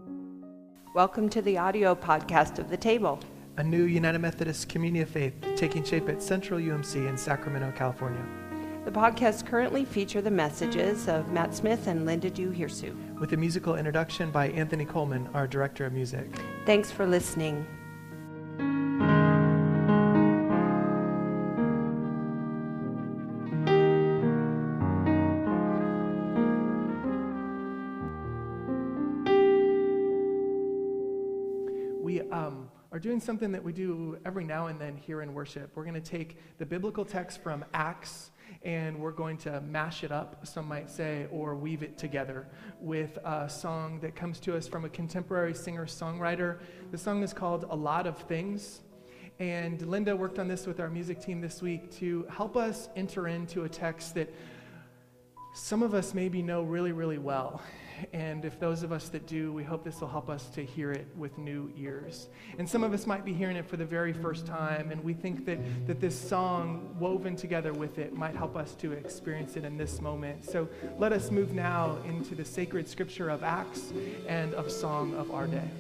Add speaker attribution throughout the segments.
Speaker 1: Welcome to the audio podcast of The Table,
Speaker 2: a new United Methodist Community of Faith taking shape at Central UMC in Sacramento, California.
Speaker 1: The podcasts currently feature the messages of Matt Smith and Linda Duhirsu,
Speaker 2: with a musical introduction by Anthony Coleman, our Director of Music.
Speaker 1: Thanks for listening.
Speaker 2: We are doing something that we do every now and then here in worship. We're going to take the biblical text from Acts and we're going to mash it up, some might say, or weave it together with a song that comes to us from a contemporary singer-songwriter. The song is called A Lot of Things. And Linda worked on this with our music team this week to help us enter into a text that some of us maybe know really, really well. And if those of us that do, we hope this will help us to hear it with new ears. And some of us might be hearing it for the very first time, and we think that this song woven together with it might help us to experience it in this moment. So let us move now into the sacred scripture of Acts and of Song of Our Day.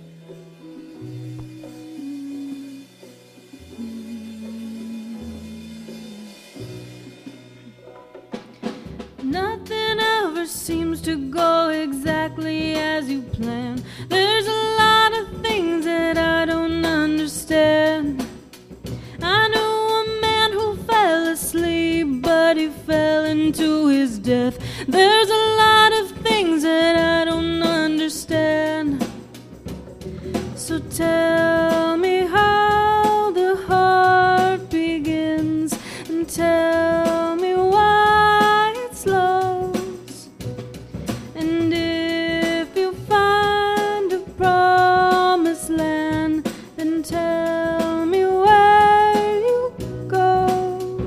Speaker 3: Nothing ever seems to go exactly as you plan. There's a lot of things that I don't understand. I know a man who fell asleep, but he fell into his death. There's a lot of things that I don't understand. So tell me how the heart begins, and tell me why it's lost. And if you find a promised land, then tell me where you go.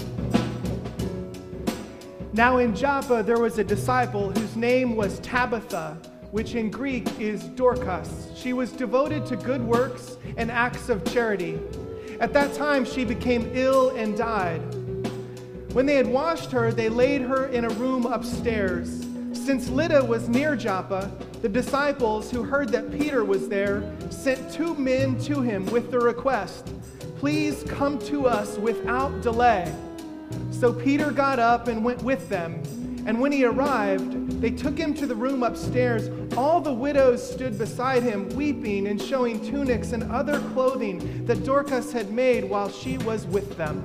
Speaker 2: Now in Joppa there was a disciple whose name was Tabitha, which in Greek is Dorcas. She was devoted to good works and acts of charity. At that time she became ill and died. When they had washed her, they laid her in a room upstairs. Since Lydda was near Joppa, the disciples who heard that Peter was there sent 2 men to him with the request, "Please come to us without delay." So Peter got up and went with them. And when he arrived, they took him to the room upstairs. All the widows stood beside him, weeping and showing tunics and other clothing that Dorcas had made while she was with them.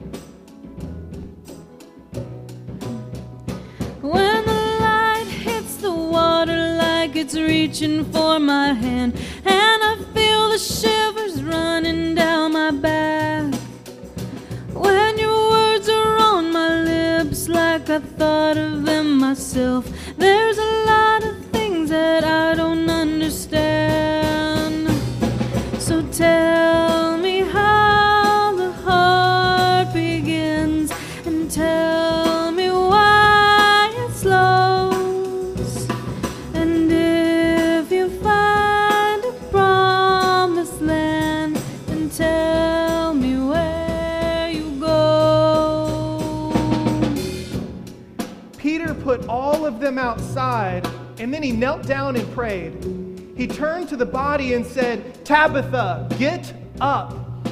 Speaker 3: When the light hits the water like it's reaching for my hand, and I feel the shivers running down my back. When your words are on my lips like I thought of them myself, there's a lot of things that I don't understand. So tell me how the heart begins, and tell me why it's lost. And if you find a promised land, then tell me where you go.
Speaker 2: Peter put all of them outside, and then he knelt down and prayed. He turned to the body and said, "Tabitha, get up."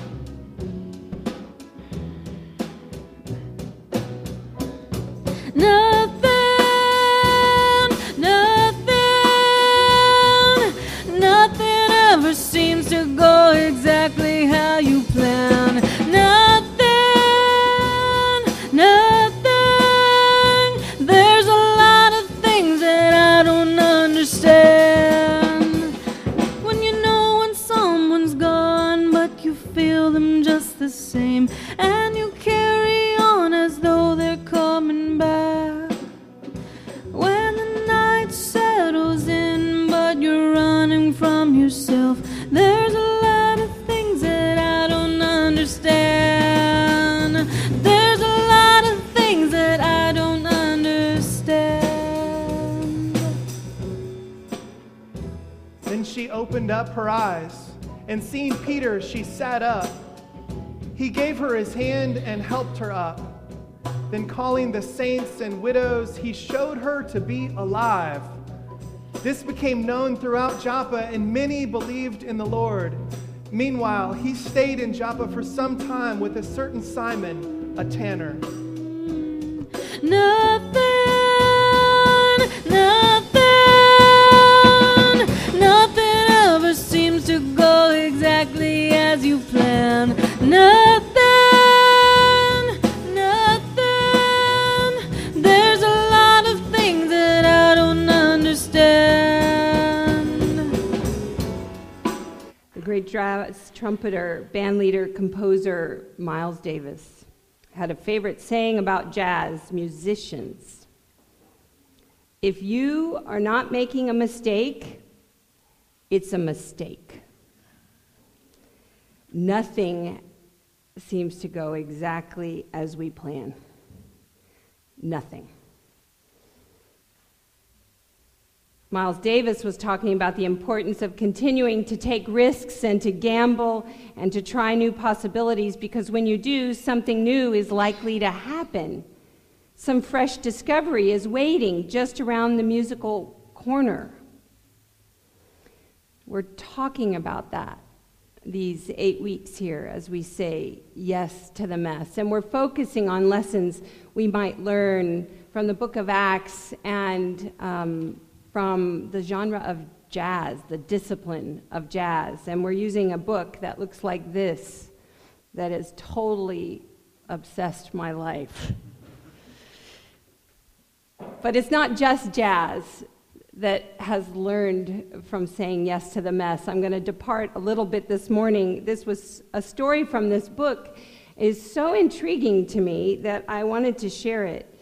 Speaker 3: Nothing ever seems to go exactly how you plan. Nothing. There's a lot of things that I don't understand. When you know when someone's gone, but you feel them just the same, and you carry on as though they're coming back. When the night settles in, but you're running from yourself, there's a lot of things that I don't understand. There's a lot of things that I don't understand.
Speaker 2: Then she opened up her eyes, and seeing Peter, she sat up. He gave her his hand and helped her up. Then calling the saints and widows, he showed her to be alive. This became known throughout Joppa, and many believed in the Lord. Meanwhile, he stayed in Joppa for some time with a certain Simon, a tanner.
Speaker 3: Nothing ever seems to go exactly as you plan. Nothing. There's a lot of things that I don't understand.
Speaker 1: The great jazz trumpeter, bandleader, composer Miles Davis had a favorite saying about jazz musicians. If you are not making a mistake, it's a mistake. Nothing seems to go exactly as we plan. Nothing. Miles Davis was talking about the importance of continuing to take risks and to gamble and to try new possibilities, because when you do, something new is likely to happen. Some fresh discovery is waiting just around the musical corner. We're talking about that these 8 weeks here as we say yes to the mess. And we're focusing on lessons we might learn from the book of Acts and from the genre of jazz, the discipline of jazz. And we're using a book that looks like this, that has totally obsessed my life. But it's not just jazz that has learned from saying yes to the mess. I'm going to depart a little bit this morning. This was a story from this book. Is so intriguing to me that I wanted to share it.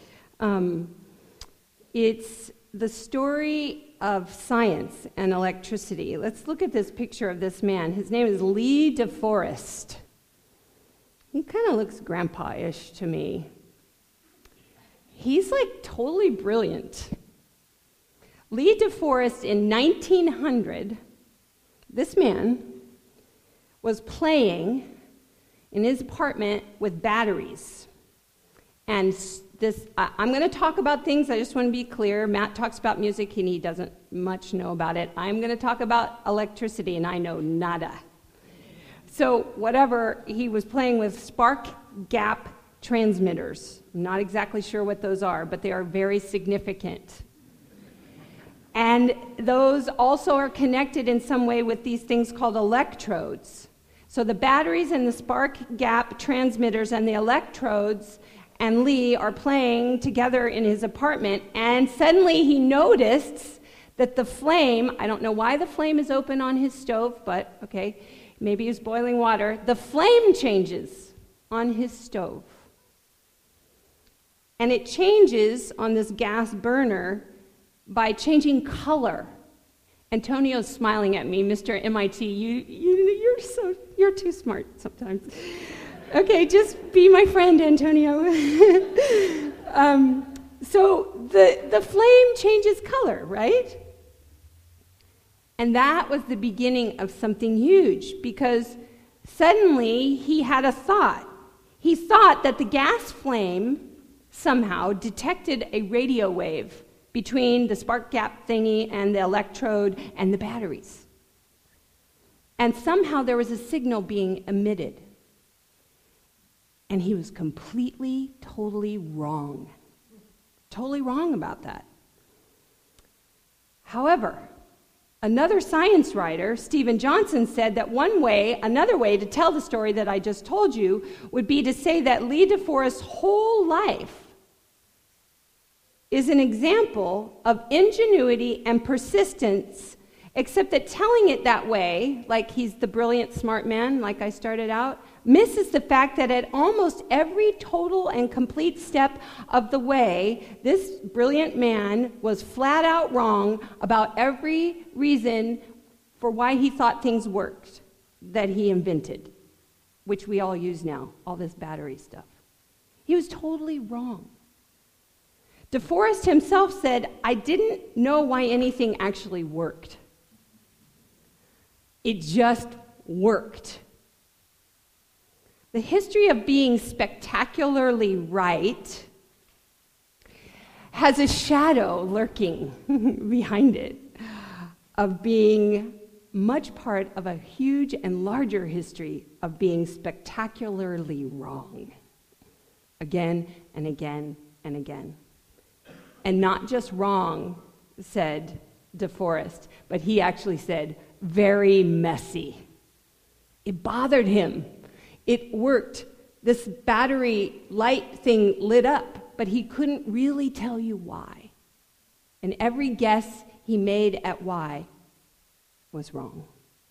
Speaker 1: It's the story of science and electricity. Let's look at this picture of this man. His name is Lee DeForest. He kind of looks grandpa-ish to me. He's like totally brilliant. Lee DeForest in 1900, this man was playing in his apartment with batteries. And this, I'm going to talk about things, I just want to be clear. Matt talks about music and he doesn't much know about it. I'm going to talk about electricity and I know nada. So whatever, he was playing with spark gap transmitters. I'm not exactly sure what those are, but they are very significant. And those also are connected in some way with these things called electrodes. So the batteries and the spark gap transmitters and the electrodes and Lee are playing together in his apartment, and suddenly he noticed that the flame, I don't know why the flame is open on his stove, but okay, maybe he's boiling water. The flame changes on his stove. And it changes on this gas burner by changing color. Antonio's smiling at me, Mr. MIT. You're too smart sometimes. Okay, just be my friend, Antonio. So the flame changes color, right? And that was the beginning of something huge, because suddenly he had a thought. He thought that the gas flame somehow detected a radio wave between the spark gap thingy and the electrode and the batteries. And somehow there was a signal being emitted. And he was completely, totally wrong. Totally wrong about that. However, another science writer, Stephen Johnson, said that another way to tell the story that I just told you would be to say that Lee DeForest's whole life is an example of ingenuity and persistence, except that telling it that way, like he's the brilliant smart man, like I started out, misses the fact that at almost every total and complete step of the way, this brilliant man was flat out wrong about every reason for why he thought things worked that he invented, which we all use now, all this battery stuff. He was totally wrong. DeForest himself said, "I didn't know why anything actually worked. It just worked." The history of being spectacularly right has a shadow lurking behind it. of being much part of a huge and larger history of being spectacularly wrong. Again and again and again. And not just wrong, said DeForest, but he actually said, very messy. It bothered him. It worked. This battery light thing lit up, but he couldn't really tell you why. And every guess he made at why was wrong.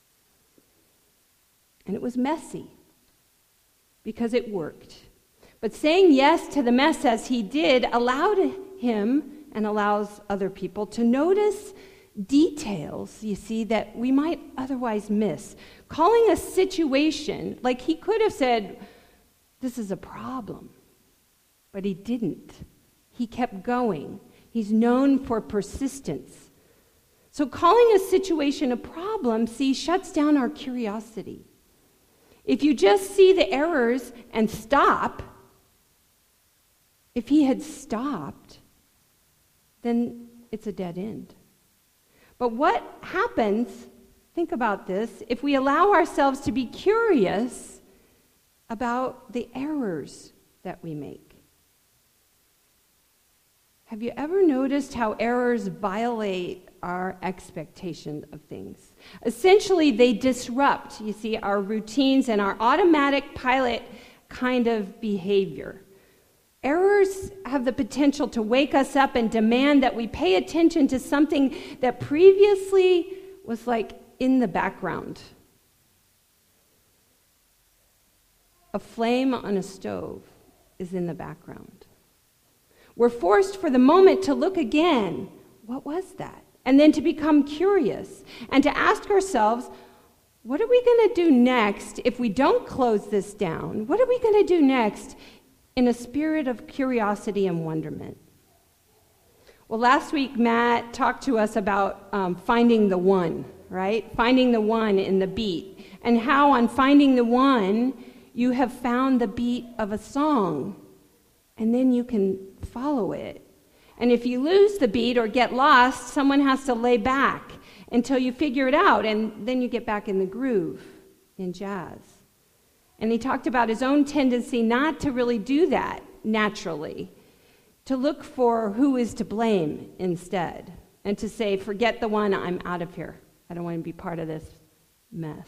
Speaker 1: And it was messy because it worked. But saying yes to the mess as he did allowed him and allows other people to notice details, you see, that we might otherwise miss. Calling a situation, like he could have said, this is a problem, but he didn't. He kept going. He's known for persistence. So calling a situation a problem, see, shuts down our curiosity. If you just see the errors and stop, if he had stopped, then it's a dead end. But what happens, think about this, if we allow ourselves to be curious about the errors that we make? Have you ever noticed how errors violate our expectation of things? Essentially, they disrupt, you see, our routines and our automatic pilot kind of behavior. Errors have the potential to wake us up and demand that we pay attention to something that previously was like in the background. A flame on a stove is in the background. We're forced for the moment to look again. What was that? And then to become curious and to ask ourselves, what are we going to do next if we don't close this down? What are we going to do next in a spirit of curiosity and wonderment? Well, last week Matt talked to us about finding the one, right? Finding the one in the beat. And how on finding the one, you have found the beat of a song. And then you can follow it. And if you lose the beat or get lost, someone has to lay back until you figure it out, and then you get back in the groove in jazz. And he talked about his own tendency not to really do that naturally, to look for who is to blame instead, and to say, forget the one, I'm out of here. I don't want to be part of this mess.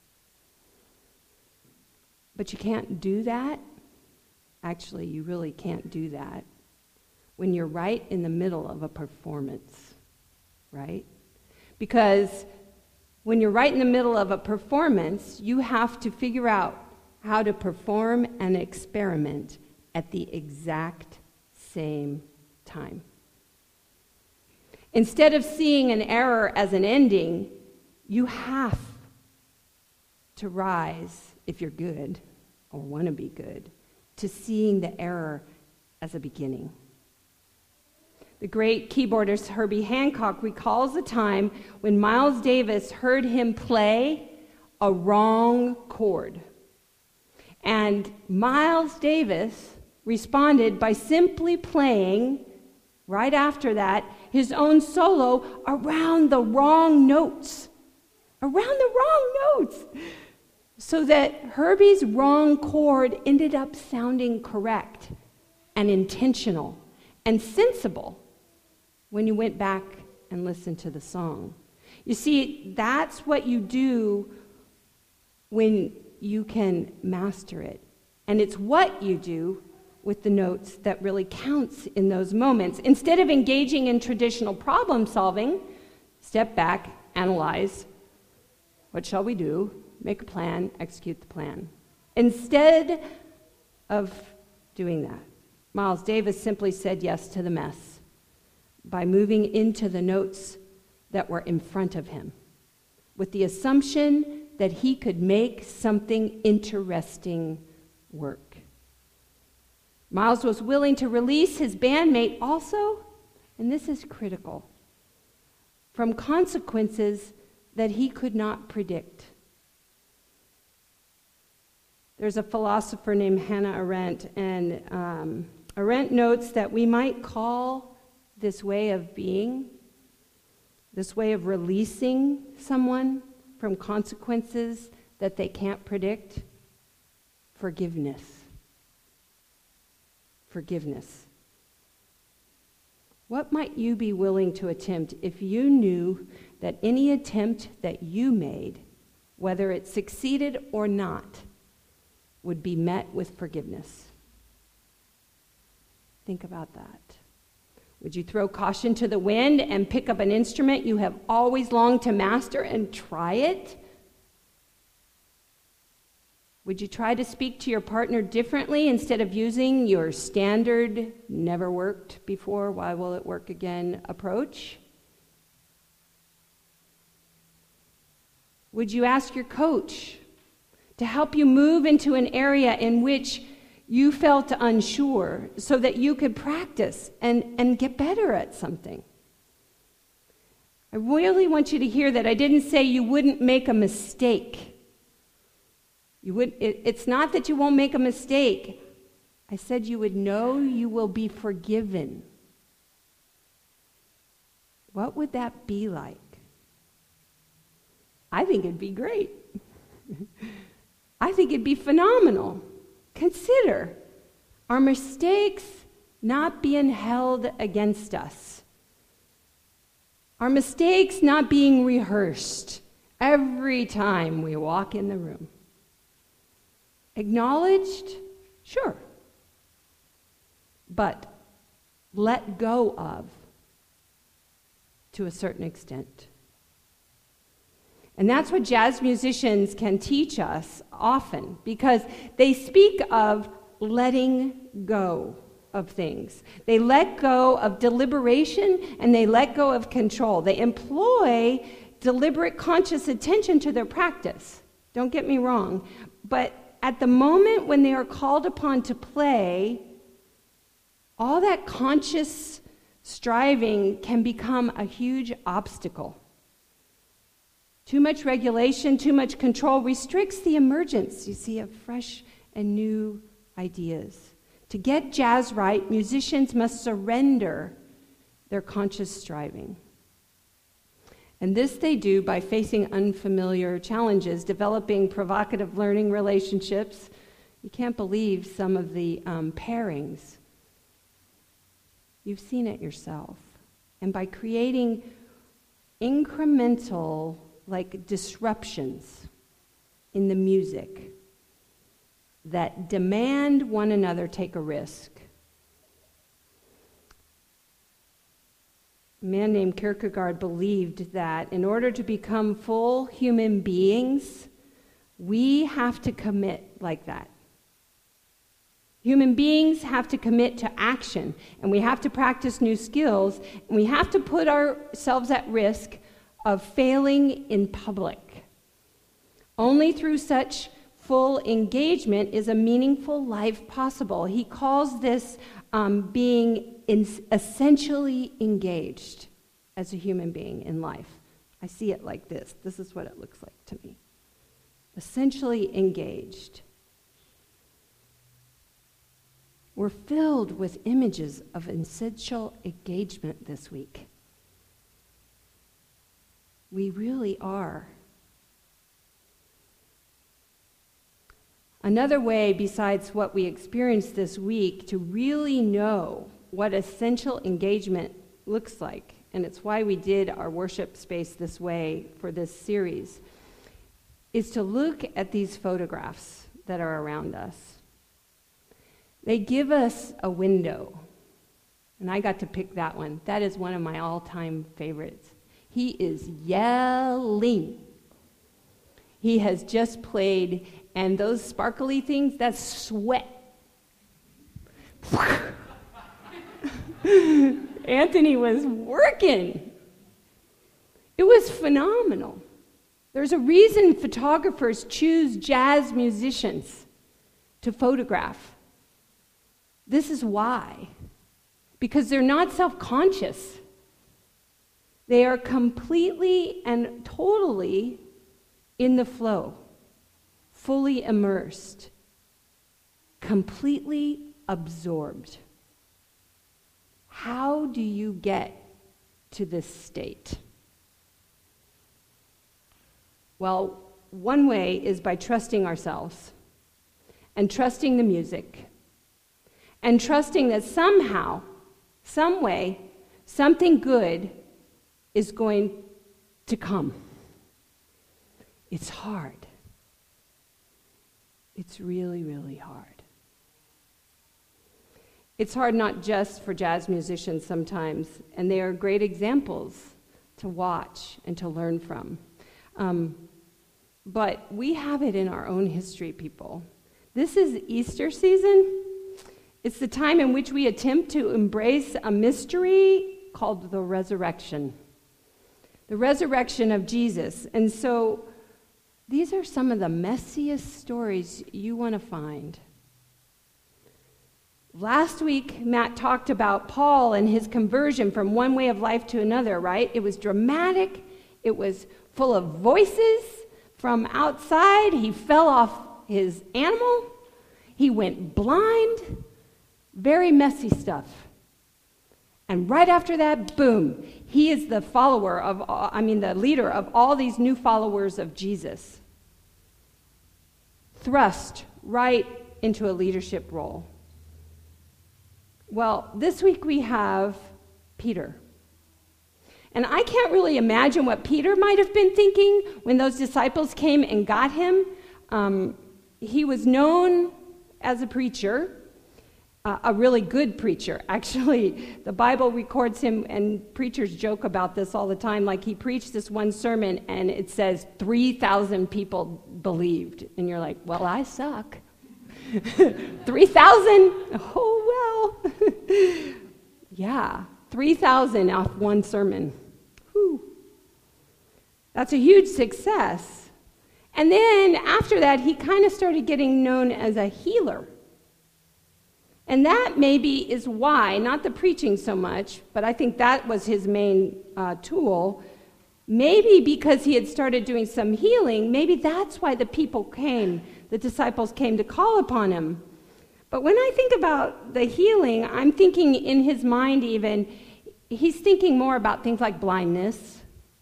Speaker 1: But you can't do that. Actually, you really can't do that when you're right in the middle of a performance, right? Because when you're right in the middle of a performance, you have to figure out how to perform and experiment at the exact same time. Instead of seeing an error as an ending, you have to rise, if you're good or want to be good, to seeing the error as a beginning. The great keyboardist Herbie Hancock recalls a time when Miles Davis heard him play a wrong chord. And Miles Davis responded by simply playing, right after that, his own solo around the wrong notes. Around the wrong notes. So that Herbie's wrong chord ended up sounding correct and intentional and sensible when you went back and listened to the song. You see, that's what you do when you can master it. And it's what you do with the notes that really counts in those moments. Instead of engaging in traditional problem solving, step back, analyze. What shall we do? Make a plan, execute the plan. Instead of doing that, Miles Davis simply said yes to the mess by moving into the notes that were in front of him, with the assumption that he could make something interesting work. Miles was willing to release his bandmate also, and this is critical, from consequences that he could not predict. There's a philosopher named Hannah Arendt, and Arendt notes that we might call this way of being this way of releasing someone from consequences that they can't predict? Forgiveness. Forgiveness. What might you be willing to attempt if you knew that any attempt that you made, whether it succeeded or not, would be met with forgiveness? Think about that. Would you throw caution to the wind and pick up an instrument you have always longed to master and try it? Would you try to speak to your partner differently instead of using your standard, never worked before, why will it work again approach? Would you ask your coach to help you move into an area in which you felt unsure so that you could practice and get better at something? I really want you to hear that I didn't say you wouldn't make a mistake. It's not that you won't make a mistake. I said you would know you will be forgiven. What would that be like? I think it'd be great. I think it'd be phenomenal. Consider our mistakes not being held against us. Our mistakes not being rehearsed every time we walk in the room. Acknowledged? Sure. But let go of to a certain extent. And that's what jazz musicians can teach us often, because they speak of letting go of things. They let go of deliberation and they let go of control. They employ deliberate, conscious attention to their practice. Don't get me wrong. But at the moment when they are called upon to play, all that conscious striving can become a huge obstacle. Too much regulation, too much control restricts the emergence, you see, of fresh and new ideas. To get jazz right, musicians must surrender their conscious striving. And this they do by facing unfamiliar challenges, developing provocative learning relationships. You can't believe some of the pairings. You've seen it yourself. And by creating incremental, disruptions in the music that demand one another take a risk. A man named Kierkegaard believed that in order to become full human beings, we have to commit like that. Human beings have to commit to action, and we have to practice new skills, and we have to put ourselves at risk of failing in public. Only through such full engagement is a meaningful life possible. He calls this being essentially engaged as a human being in life. I see it like this. This is what it looks like to me. Essentially engaged. We're filled with images of essential engagement this week. We really are. Another way, besides what we experienced this week, to really know what essential engagement looks like, and it's why we did our worship space this way for this series, is to look at these photographs that are around us. They give us a window, and I got to pick that one. That is one of my all-time favorites. He is yelling. He has just played, and those sparkly things, that's sweat. Anthony was working. It was phenomenal. There's a reason photographers choose jazz musicians to photograph. This is why. Because they're not self-conscious. They are completely and totally in the flow, fully immersed, completely absorbed. How do you get to this state? Well, one way is by trusting ourselves and trusting the music and trusting that somehow, some way, something good is going to come. It's hard. It's really, really hard. It's hard not just for jazz musicians sometimes, and they are great examples to watch and to learn from. But we have it in our own history, people. This is Easter season. It's the time in which we attempt to embrace a mystery called the resurrection of Jesus. And so these are some of the messiest stories you want to find. Last week, Matt talked about Paul and his conversion from one way of life to another, right? It was dramatic. It was full of voices from outside. He fell off his animal. He went blind. Very messy stuff. And right after that, boom, he is the the leader of all these new followers of Jesus. Thrust right into a leadership role. Well, this week we have Peter. And I can't really imagine what Peter might have been thinking when those disciples came and got him. He was known as a preacher, a really good preacher, actually. The Bible records him, and preachers joke about this all the time. Like, he preached this one sermon, and it says 3,000 people believed. And you're like, well, I suck. 3,000? Oh, well. Yeah, 3,000 off one sermon. Whew. That's a huge success. And then after that, he kind of started getting known as a healer. And that maybe is why, not the preaching so much, but I think that was his main tool. Maybe because he had started doing some healing, maybe that's why the disciples came to call upon him. But when I think about the healing, I'm thinking in his mind even, he's thinking more about things like blindness,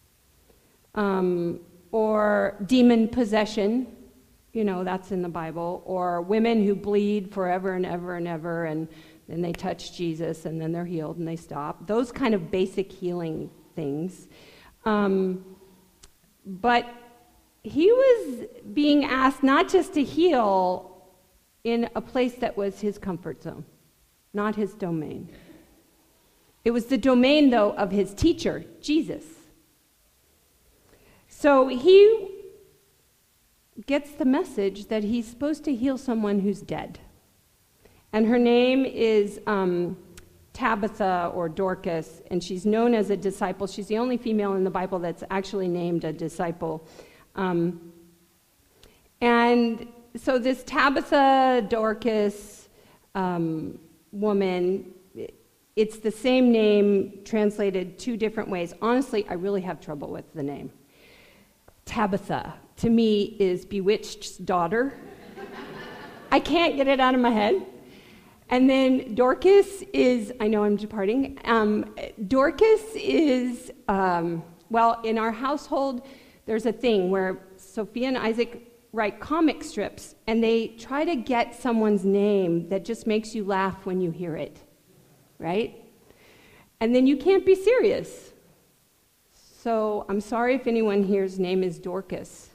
Speaker 1: or demon possession. You know, that's in the Bible. Or women who bleed forever and ever and ever, and then they touch Jesus, and then they're healed, and they stop. Those kind of basic healing things. But he was being asked not just to heal in a place that was his comfort zone, not his domain. It was the domain, though, of his teacher, Jesus. So he gets the message that he's supposed to heal someone who's dead. And her name is Tabitha or Dorcas, and she's known as a disciple. She's the only female in the Bible that's actually named a disciple. And so this Tabitha Dorcas woman, it's the same name translated two different ways. Honestly, I really have trouble with the name. Tabitha, to me, is bewitched's daughter. I can't get it out of my head. And then Dorcas is, I know I'm departing, Dorcas is, in our household, there's a thing where Sophia and Isaac write comic strips, and they try to get someone's name that just makes you laugh when you hear it, right? And then you can't be serious. So I'm sorry if anyone here's name is Dorcas.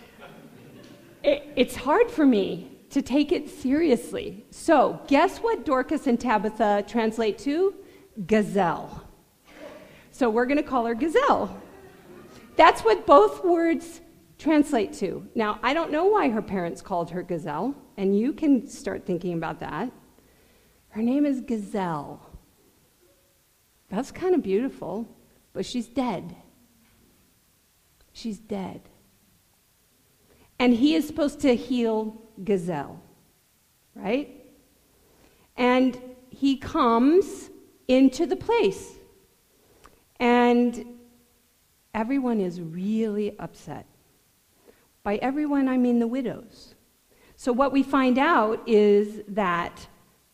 Speaker 1: It's hard for me to take it seriously. So guess what Dorcas and Tabitha translate to? Gazelle. So we're going to call her Gazelle. That's what both words translate to. Now, I don't know why her parents called her Gazelle, and you can start thinking about that. Her name is Gazelle. That's kind of beautiful, but she's dead. She's dead. And he is supposed to heal Gazelle, right? And he comes into the place. And everyone is really upset. By everyone, I mean the widows. So what we find out is that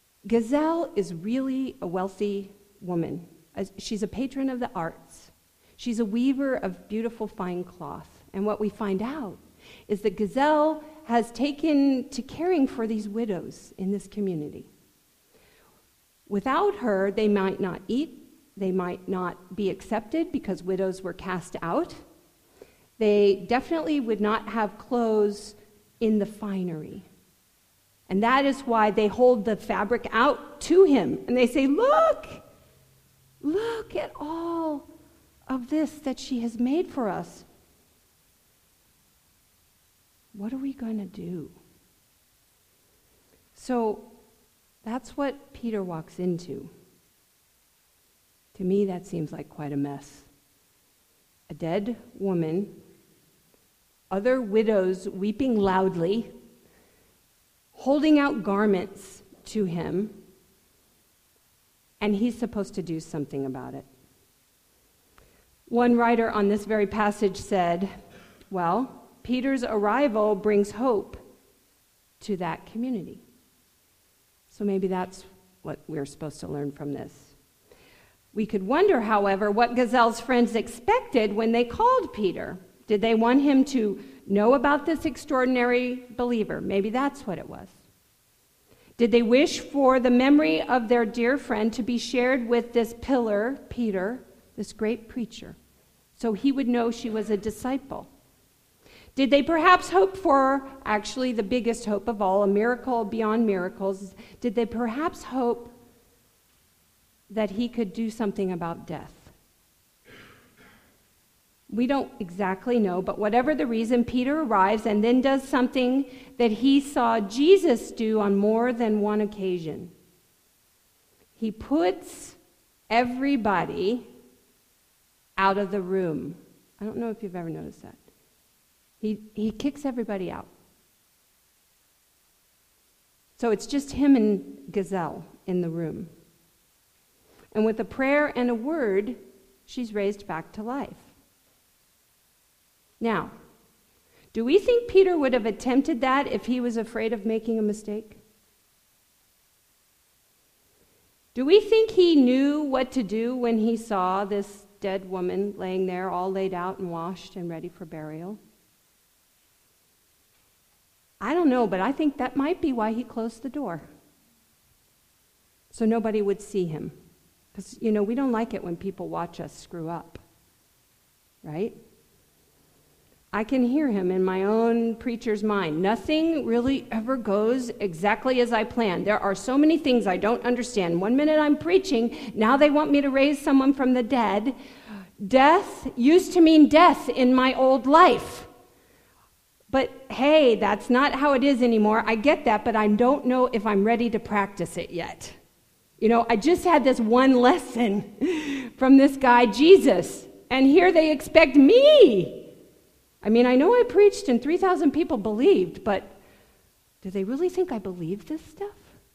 Speaker 1: Gazelle is really a wealthy woman. She's a patron of the arts. She's a weaver of beautiful fine cloth. And what we find out is that Gazelle has taken to caring for these widows in this community. Without her, they might not eat. They might not be accepted because widows were cast out. They definitely would not have clothes in the finery. And that is why they hold the fabric out to him. And they say, look at all of this that she has made for us. What are we going to do? So that's what Peter walks into. To me, that seems like quite a mess. A dead woman, other widows weeping loudly, holding out garments to him, and he's supposed to do something about it. One writer on this very passage said, well, Peter's arrival brings hope to that community. So maybe that's what we're supposed to learn from this. We could wonder, however, what Gazelle's friends expected when they called Peter. Did they want him to know about this extraordinary believer? Maybe that's what it was. Did they wish for the memory of their dear friend to be shared with this pillar, Peter, this great preacher, so he would know she was a disciple? Did they perhaps hope for, actually the biggest hope of all, a miracle beyond miracles? Did they perhaps hope that he could do something about death? We don't exactly know, but whatever the reason, Peter arrives and then does something that he saw Jesus do on more than one occasion. He puts everybody out of the room. I don't know if you've ever noticed that. He kicks everybody out. So it's just him and Gazelle in the room. And with a prayer and a word, she's raised back to life. Now, do we think Peter would have attempted that if he was afraid of making a mistake? Do we think he knew what to do when he saw this dead woman laying there, all laid out and washed and ready for burial? I don't know, but I think that might be why he closed the door. So nobody would see him. Because, we don't like it when people watch us screw up. Right? I can hear him in my own preacher's mind. Nothing really ever goes exactly as I planned. There are so many things I don't understand. One minute I'm preaching, now they want me to raise someone from the dead. Death used to mean death in my old life. But hey, that's not how it is anymore. I get that, but I don't know if I'm ready to practice it yet. I just had this one lesson from this guy, Jesus, and here they expect me. I know I preached and 3,000 people believed, but do they really think I believe this stuff?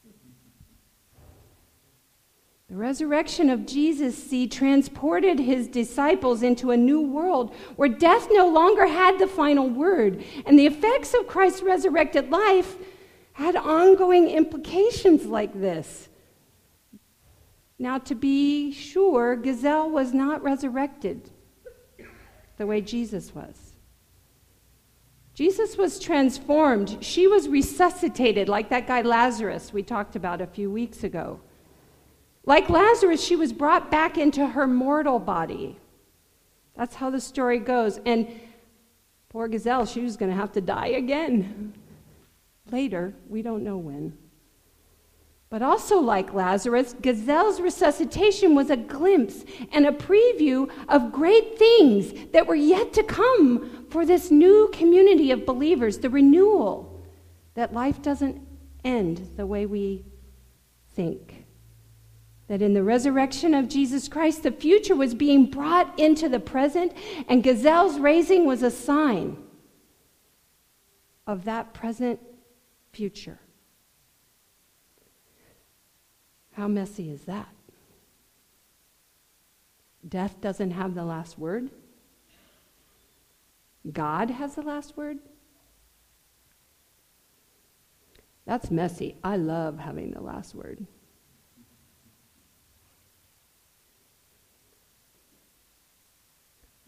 Speaker 1: The resurrection of Jesus, transported his disciples into a new world where death no longer had the final word, and the effects of Christ's resurrected life had ongoing implications like this. Now, to be sure, Gazelle was not resurrected the way Jesus was. Jesus was transformed. She was resuscitated, like that guy Lazarus we talked about a few weeks ago. Like Lazarus, she was brought back into her mortal body. That's how the story goes. And poor Gazelle, she was going to have to die again. Later, we don't know when. But also like Lazarus, Gazelle's resuscitation was a glimpse and a preview of great things that were yet to come for this new community of believers, the renewal, that life doesn't end the way we think. That in the resurrection of Jesus Christ, the future was being brought into the present, and Gazelle's raising was a sign of that present future. How messy is that? Death doesn't have the last word. God has the last word. That's messy. I love having the last word.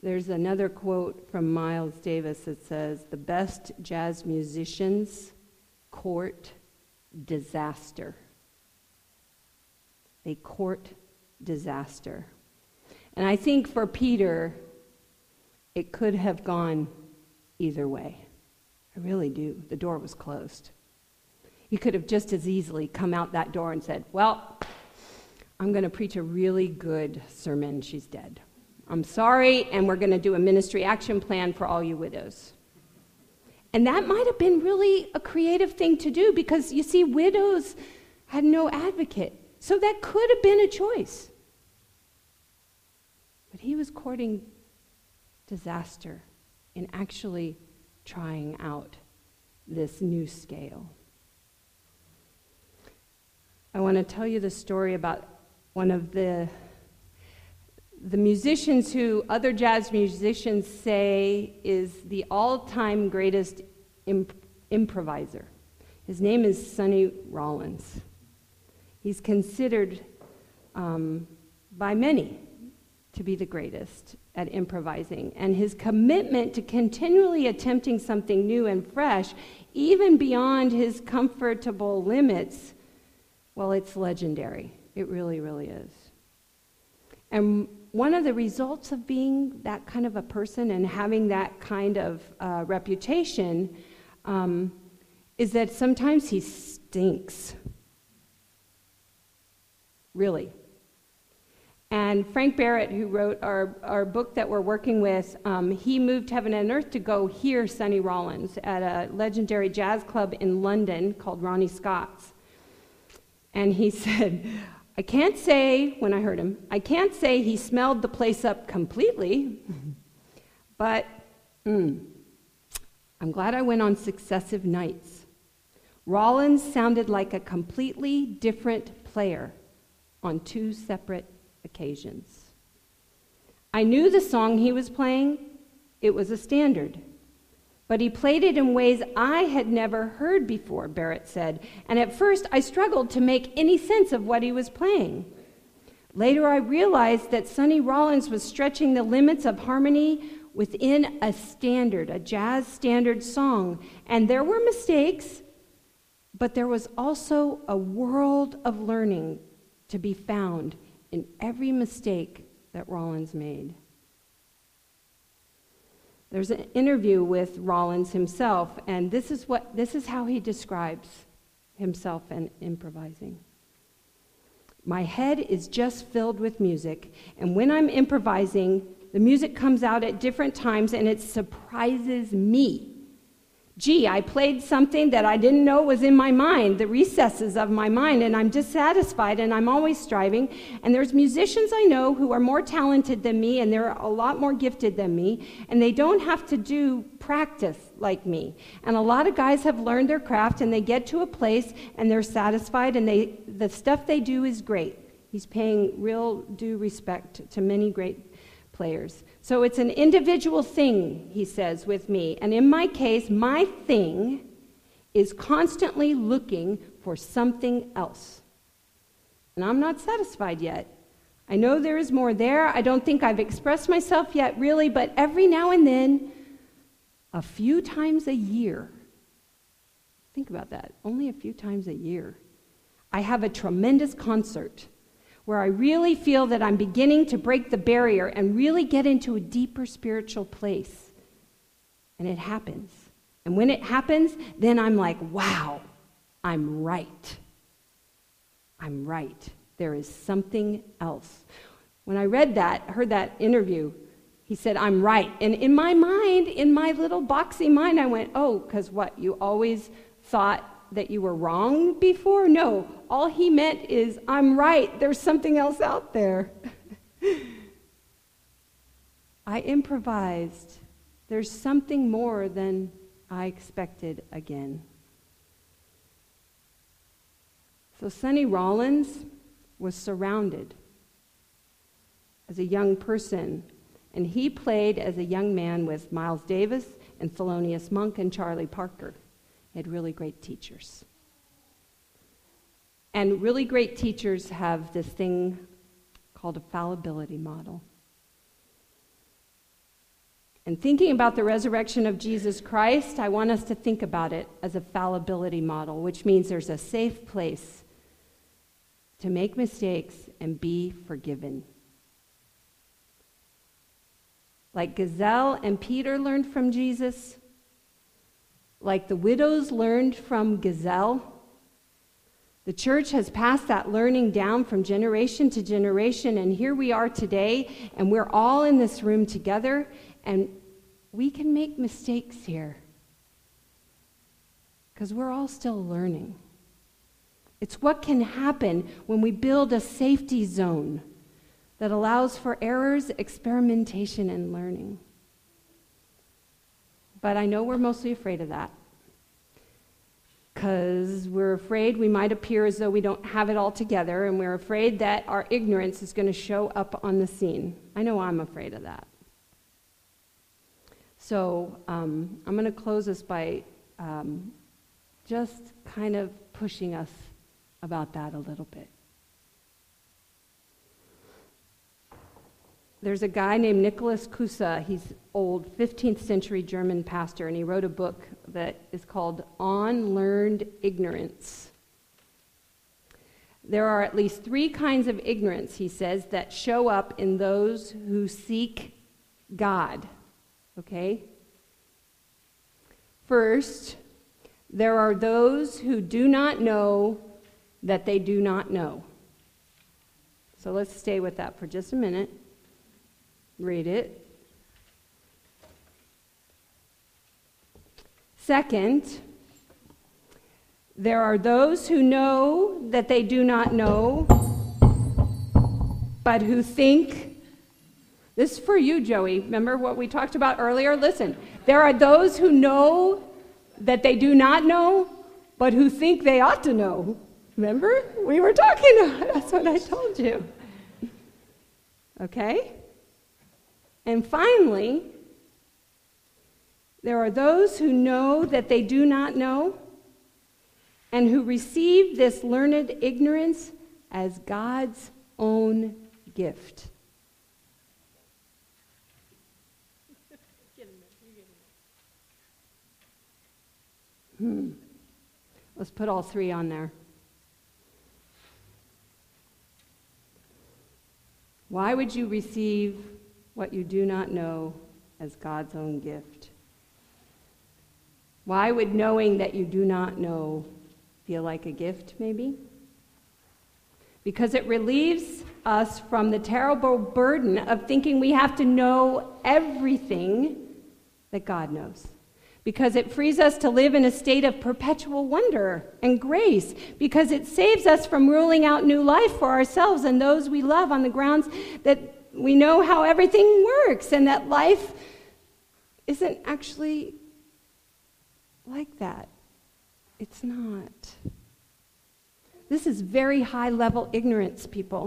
Speaker 1: There's another quote from Miles Davis that says, "The best jazz musicians court disaster." They court disaster. And I think for Peter, it could have gone either way. I really do. The door was closed. He could have just as easily come out that door and said, "Well, I'm going to preach a really good sermon. She's dead. I'm sorry, and we're going to do a ministry action plan for all you widows." And that might have been really a creative thing to do because, you see, widows had no advocate. So that could have been a choice. But he was courting disaster in actually trying out this new scale. I want to tell you the story about one of the musicians who other jazz musicians say is the all-time greatest improviser. His name is Sonny Rollins. He's considered by many to be the greatest at improvising. And his commitment to continually attempting something new and fresh, even beyond his comfortable limits, well, it's legendary. It really, really is. And one of the results of being that kind of a person and having that kind of reputation is that sometimes he stinks. Really. And Frank Barrett, who wrote our book that we're working with, he moved heaven and earth to go hear Sonny Rollins at a legendary jazz club in London called Ronnie Scott's. And he said, I can't say he smelled the place up completely, but I'm glad I went on successive nights. Rollins sounded like a completely different player on 2 separate occasions. I knew the song he was playing. It was a standard. But he played it in ways I had never heard before, Barrett said, and at first I struggled to make any sense of what he was playing. Later I realized that Sonny Rollins was stretching the limits of harmony within a standard, a jazz standard song, and there were mistakes, but there was also a world of learning to be found in every mistake that Rollins made. There's an interview with Rollins himself, and this is how he describes himself and improvising. My head is just filled with music, and when I'm improvising, the music comes out at different times, and it surprises me. Gee, I played something that I didn't know was in my mind, the recesses of my mind, and I'm dissatisfied, and I'm always striving. And there's musicians I know who are more talented than me, and they're a lot more gifted than me, and they don't have to do practice like me. And a lot of guys have learned their craft, and they get to a place, and they're satisfied, and the stuff they do is great. He's paying real due respect to many great players. So it's an individual thing, he says, with me. And in my case, my thing is constantly looking for something else. And I'm not satisfied yet. I know there is more there. I don't think I've expressed myself yet, really, but every now and then, a few times a year, think about that, only a few times a year, I have a tremendous concert where I really feel that I'm beginning to break the barrier and really get into a deeper spiritual place. And it happens. And when it happens, then I'm like, wow, I'm right. I'm right. There is something else. When I heard that interview, he said, I'm right. And in my mind, in my little boxy mind, I went, oh, because what, you always thought that you were wrong before? No, all he meant is, I'm right, there's something else out there. I improvised. There's something more than I expected again. So Sonny Rollins was surrounded as a young person, and he played as a young man with Miles Davis and Thelonious Monk and Charlie Parker. He had really great teachers. And really great teachers have this thing called a fallibility model. And thinking about the resurrection of Jesus Christ, I want us to think about it as a fallibility model, which means there's a safe place to make mistakes and be forgiven. Like Gazelle and Peter learned from Jesus, like the widows learned from Gazelle, the church has passed that learning down from generation to generation, and here we are today, and we're all in this room together, and we can make mistakes here because we're all still learning. It's what can happen when we build a safety zone that allows for errors, experimentation, and learning. But I know we're mostly afraid of that because we're afraid we might appear as though we don't have it all together, and we're afraid that our ignorance is going to show up on the scene. I know I'm afraid of that. So I'm going to close this by just kind of pushing us about that a little bit. There's a guy named Nicholas Cusa. He's old 15th century German pastor, and he wrote a book that is called On Learned Ignorance. There are at least 3 kinds of ignorance, he says, that show up in those who seek God. Okay? First, there are those who do not know that they do not know. So let's stay with that for just a minute. Read it. Second, there are those who know that they do not know, but who think. This is for you, Joey. Remember what we talked about earlier? Listen, there are those who know that they do not know, but who think they ought to know. Remember? We were talking about it. That's what I told you. Okay? And finally, there are those who know that they do not know and who receive this learned ignorance as God's own gift. Let's put all 3 on there. Why would you receive what you do not know as God's own gift? Why would knowing that you do not know feel like a gift, maybe? Because it relieves us from the terrible burden of thinking we have to know everything that God knows. Because it frees us to live in a state of perpetual wonder and grace. Because it saves us from ruling out new life for ourselves and those we love on the grounds that we know how everything works and that life isn't actually like that. It's not. This is very high-level ignorance, people.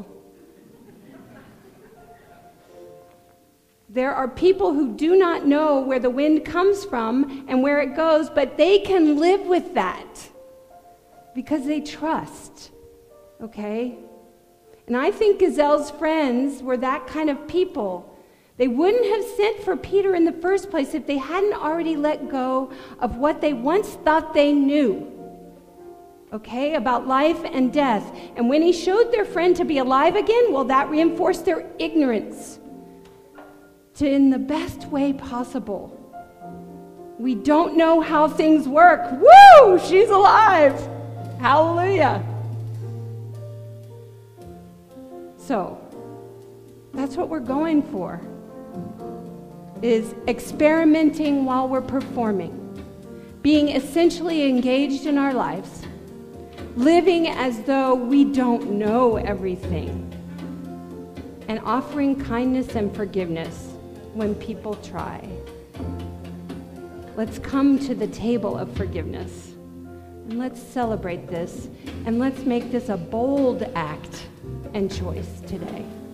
Speaker 1: There are people who do not know where the wind comes from and where it goes, but they can live with that because they trust, okay? And I think Gazelle's friends were that kind of people. They wouldn't have sent for Peter in the first place if they hadn't already let go of what they once thought they knew, okay, about life and death. And when he showed their friend to be alive again, well, that reinforced their ignorance in the best way possible. We don't know how things work. Woo! She's alive! Hallelujah! So, that's what we're going for, is experimenting while we're performing, being essentially engaged in our lives, living as though we don't know everything, and offering kindness and forgiveness when people try. Let's come to the table of forgiveness, and let's celebrate this, and let's make this a bold act and choice today.